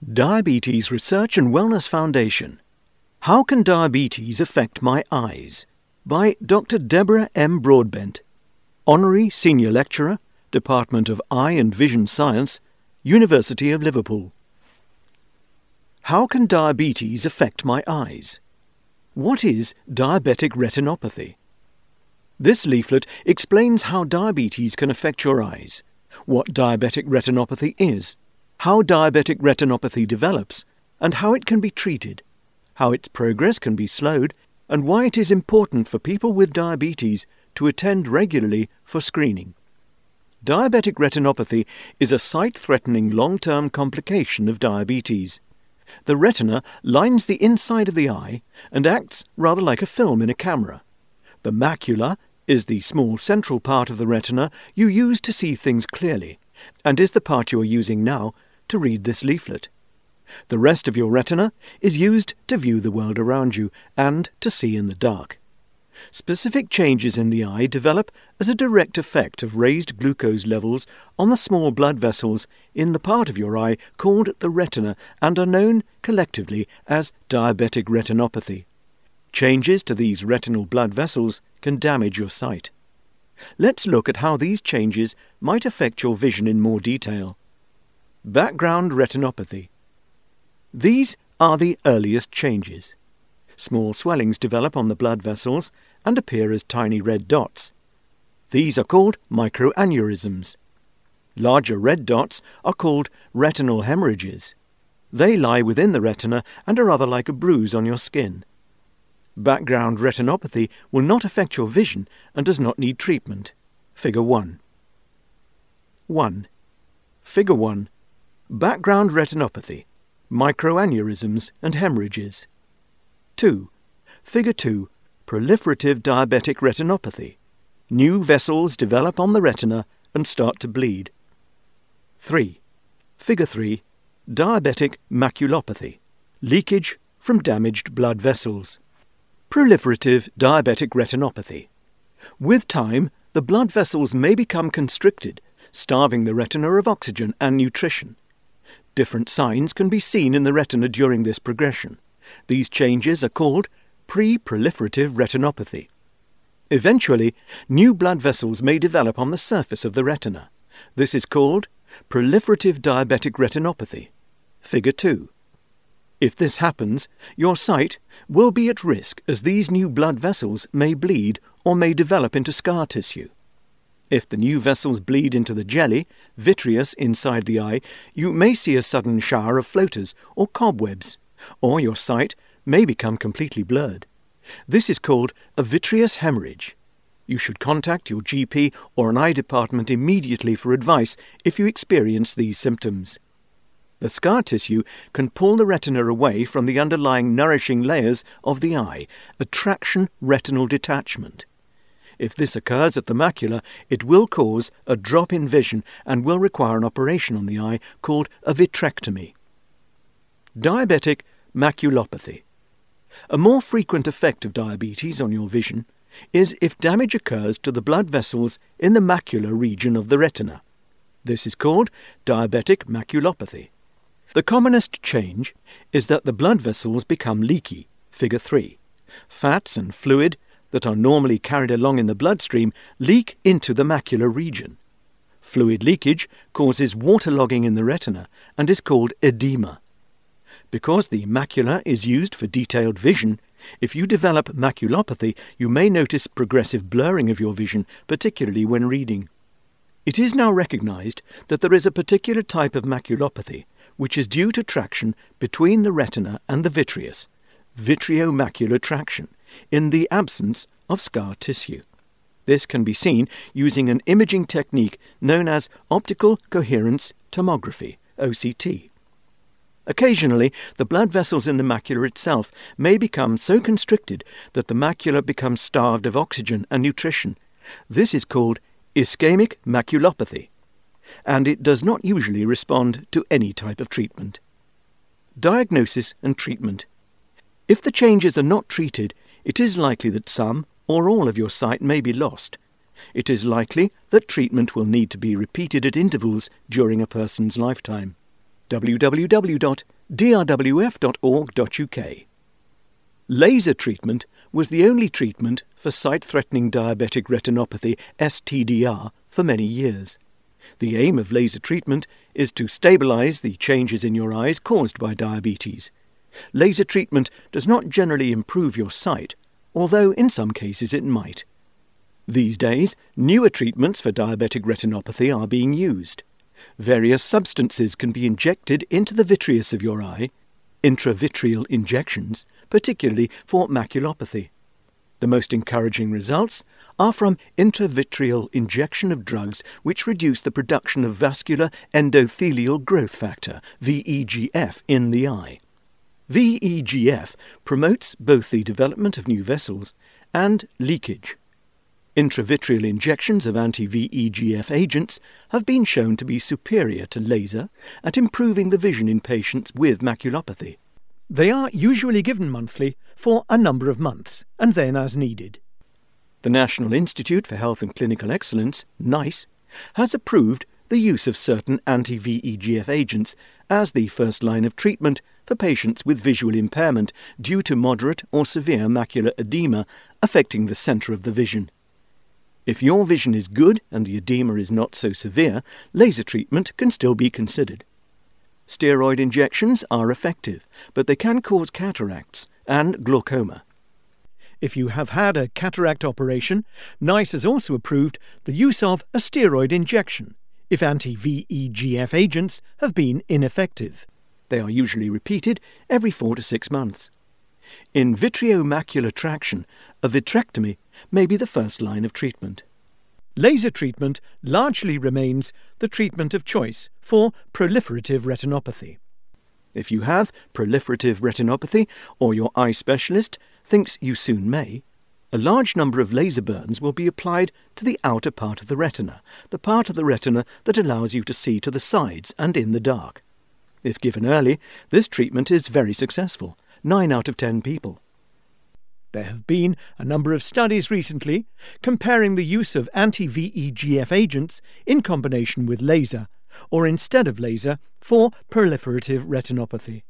Diabetes Research and Wellness Foundation. How Can Diabetes Affect My Eyes? By Dr. Deborah M. Broadbent, Honorary Senior Lecturer, Department of Eye and Vision Science, University of Liverpool. How can diabetes affect my eyes? What is diabetic retinopathy? This leaflet explains how diabetes can affect your eyes, what diabetic retinopathy is, how diabetic retinopathy develops, and how it can be treated, how its progress can be slowed, and why it is important for people with diabetes to attend regularly for screening. Diabetic retinopathy is a sight-threatening long-term complication of diabetes. The retina lines the inside of the eye and acts rather like a film in a camera. The macula is the small central part of the retina you use to see things clearly, and is the part you are using now to read this leaflet. The rest of your retina is used to view the world around you and to see in the dark. Specific changes in the eye develop as a direct effect of raised glucose levels on the small blood vessels in the part of your eye called the retina and are known collectively as diabetic retinopathy. Changes to these retinal blood vessels can damage your sight. Let's look at how these changes might affect your vision in more detail. Background retinopathy. These are the earliest changes. Small swellings develop on the blood vessels and appear as tiny red dots. These are called microaneurysms. Larger red dots are called retinal hemorrhages. They lie within the retina and are rather like a bruise on your skin. Background retinopathy will not affect your vision and does not need treatment. Figure 1. 1. Figure 1. Background retinopathy, microaneurysms and hemorrhages. 2. Figure 2. Proliferative diabetic retinopathy. New vessels develop on the retina and start to bleed. 3. Figure 3. Diabetic maculopathy. Leakage from damaged blood vessels. Proliferative diabetic retinopathy. With time, the blood vessels may become constricted, starving the retina of oxygen and nutrition. Different signs can be seen in the retina during this progression. These changes are called pre-proliferative retinopathy. Eventually, new blood vessels may develop on the surface of the retina. This is called proliferative diabetic retinopathy. Figure 2. If this happens, your sight will be at risk as these new blood vessels may bleed or may develop into scar tissue. If the new vessels bleed into the jelly, vitreous inside the eye, you may see a sudden shower of floaters or cobwebs, or your sight may become completely blurred. This is called a vitreous hemorrhage. You should contact your GP or an eye department immediately for advice if you experience these symptoms. The scar tissue can pull the retina away from the underlying nourishing layers of the eye, a traction retinal detachment. If this occurs at the macula, it will cause a drop in vision and will require an operation on the eye called a vitrectomy. Diabetic maculopathy. A more frequent effect of diabetes on your vision is if damage occurs to the blood vessels in the macular region of the retina. This is called diabetic maculopathy. The commonest change is that the blood vessels become leaky, figure 3. Fats and fluid that are normally carried along in the bloodstream leak into the macular region. Fluid leakage causes waterlogging in the retina and is called edema. Because the macula is used for detailed vision, if you develop maculopathy, you may notice progressive blurring of your vision, particularly when reading. It is now recognized that there is a particular type of maculopathy, which is due to traction between the retina and the vitreous, vitreomacular traction, in the absence of scar tissue. This can be seen using an imaging technique known as optical coherence tomography, OCT. Occasionally, the blood vessels in the macula itself may become so constricted that the macula becomes starved of oxygen and nutrition. This is called ischemic maculopathy, and it does not usually respond to any type of treatment. Diagnosis and treatment. If the changes are not treated, it is likely that some or all of your sight may be lost. It is likely that treatment will need to be repeated at intervals during a person's lifetime. www.drwf.org.uk. Laser treatment was the only treatment for sight-threatening diabetic retinopathy (STDR) for many years. The aim of laser treatment is to stabilize the changes in your eyes caused by diabetes. Laser treatment does not generally improve your sight, although in some cases it might. These days, newer treatments for diabetic retinopathy are being used. Various substances can be injected into the vitreous of your eye, intravitreal injections, particularly for maculopathy. The most encouraging results are from intravitreal injection of drugs which reduce the production of vascular endothelial growth factor, VEGF, in the eye. VEGF promotes both the development of new vessels and leakage. Intravitreal injections of anti-VEGF agents have been shown to be superior to laser at improving the vision in patients with maculopathy. They are usually given monthly for a number of months, and then as needed. The National Institute for Health and Clinical Excellence, NICE, has approved the use of certain anti-VEGF agents as the first line of treatment for patients with visual impairment due to moderate or severe macular edema affecting the centre of the vision. If your vision is good and the edema is not so severe, laser treatment can still be considered. Steroid injections are effective, but they can cause cataracts and glaucoma. If you have had a cataract operation, NICE has also approved the use of a steroid injection if anti-VEGF agents have been ineffective. They are usually repeated every 4 to 6 months. In vitreomacular traction, a vitrectomy may be the first line of treatment. Laser treatment largely remains the treatment of choice for proliferative retinopathy. If you have proliferative retinopathy or your eye specialist thinks you soon may, a large number of laser burns will be applied to the outer part of the retina, the part of the retina that allows you to see to the sides and in the dark. If given early, this treatment is very successful, 9 out of 10 people. There have been a number of studies recently comparing the use of anti-VEGF agents in combination with laser, or instead of laser, for proliferative retinopathy.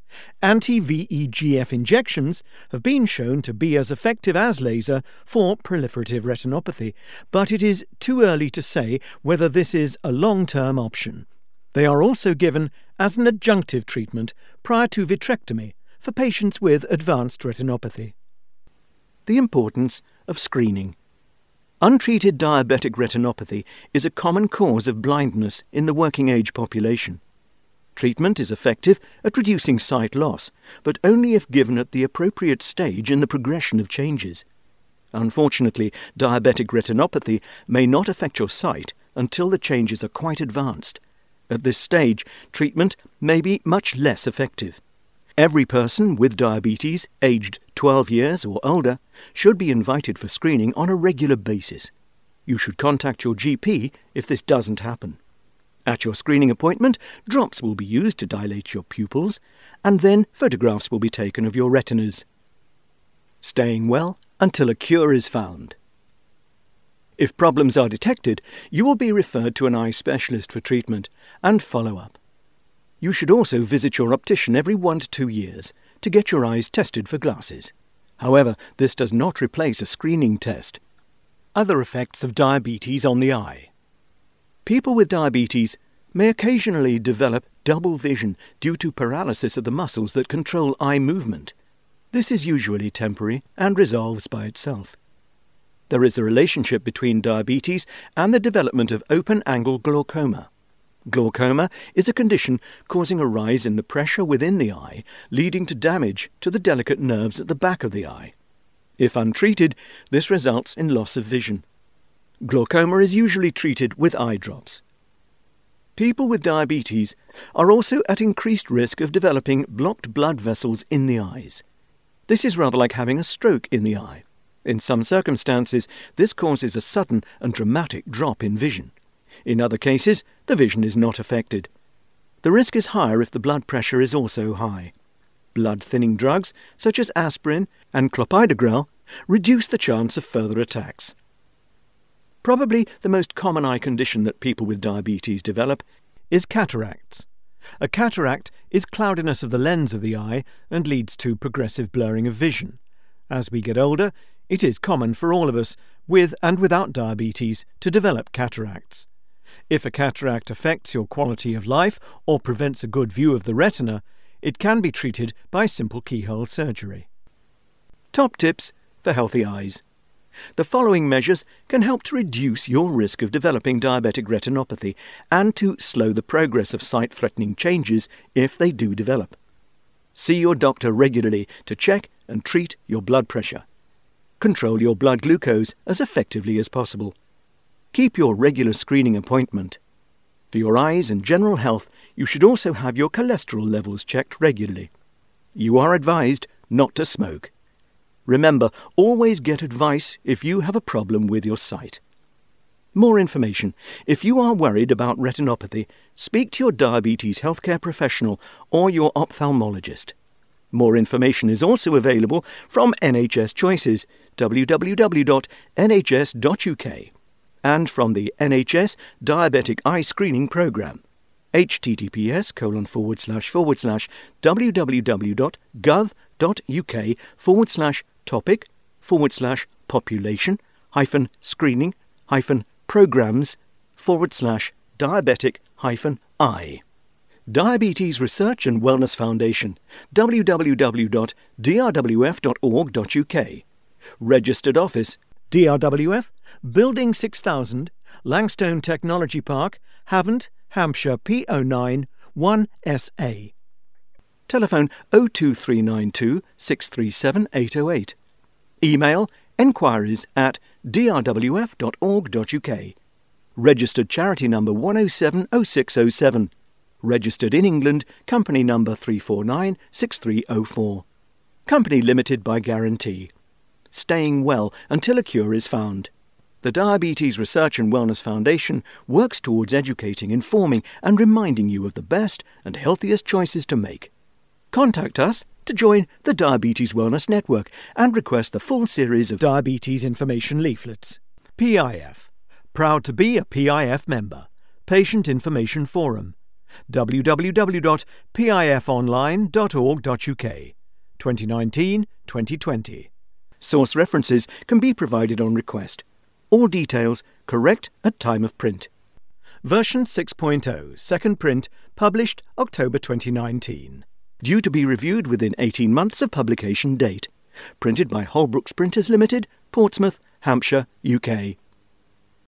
Anti-VEGF injections have been shown to be as effective as laser for proliferative retinopathy, but it is too early to say whether this is a long-term option. They are also given as an adjunctive treatment prior to vitrectomy for patients with advanced retinopathy. The importance of screening. Untreated diabetic retinopathy is a common cause of blindness in the working-age population. Treatment is effective at reducing sight loss, but only if given at the appropriate stage in the progression of changes. Unfortunately, diabetic retinopathy may not affect your sight until the changes are quite advanced. At this stage, treatment may be much less effective. Every person with diabetes, aged 12 years or older, should be invited for screening on a regular basis. You should contact your GP if this doesn't happen. At your screening appointment, drops will be used to dilate your pupils, and then photographs will be taken of your retinas. Staying well until a cure is found. If problems are detected, you will be referred to an eye specialist for treatment and follow-up. You should also visit your optician every 1 to 2 years to get your eyes tested for glasses. However, this does not replace a screening test. Other effects of diabetes on the eye. People with diabetes may occasionally develop double vision due to paralysis of the muscles that control eye movement. This is usually temporary and resolves by itself. There is a relationship between diabetes and the development of open-angle glaucoma. Glaucoma is a condition causing a rise in the pressure within the eye, leading to damage to the delicate nerves at the back of the eye. If untreated, this results in loss of vision. Glaucoma is usually treated with eye drops. People with diabetes are also at increased risk of developing blocked blood vessels in the eyes. This is rather like having a stroke in the eye. In some circumstances, this causes a sudden and dramatic drop in vision. In other cases, the vision is not affected. The risk is higher if the blood pressure is also high. Blood-thinning drugs, such as aspirin and clopidogrel, reduce the chance of further attacks. Probably the most common eye condition that people with diabetes develop is cataracts. A cataract is cloudiness of the lens of the eye and leads to progressive blurring of vision. As we get older, it is common for all of us, with and without diabetes, to develop cataracts. If a cataract affects your quality of life or prevents a good view of the retina, it can be treated by simple keyhole surgery. Top tips for healthy eyes. The following measures can help to reduce your risk of developing diabetic retinopathy and to slow the progress of sight-threatening changes if they do develop. See your doctor regularly to check and treat your blood pressure. Control your blood glucose as effectively as possible. Keep your regular screening appointment. For your eyes and general health, you should also have your cholesterol levels checked regularly. You are advised not to smoke. Remember, always get advice if you have a problem with your sight. More information. If you are worried about retinopathy, speak to your diabetes healthcare professional or your ophthalmologist. More information is also available from NHS Choices, www.nhs.uk, and from the NHS Diabetic Eye Screening Programme, https://www.gov.uk/topic/programs/diabetic-eye. Diabetes Research and Wellness Foundation, www.drwf.org.uk. Registered Office, DRWF, Building 6000, Langstone Technology Park, Havant, Hampshire P09 1SA. Telephone 02392 637 808. Email enquiries@drwf.org.uk. Registered charity number 1070607. Registered in England, company number 3496304. Company limited by guarantee. Staying well until a cure is found. The Diabetes Research and Wellness Foundation works towards educating, informing and reminding you of the best and healthiest choices to make. Contact us to join the Diabetes Wellness Network and request the full series of diabetes information leaflets. PIF. Proud to be a PIF member. Patient Information Forum. www.pifonline.org.uk 2019-2020. Source references can be provided on request. All details correct at time of print. Version 6.0, second print, published October 2019. Due to be reviewed within 18 months of publication date. Printed by Holbrooks Printers Limited, Portsmouth, Hampshire, UK.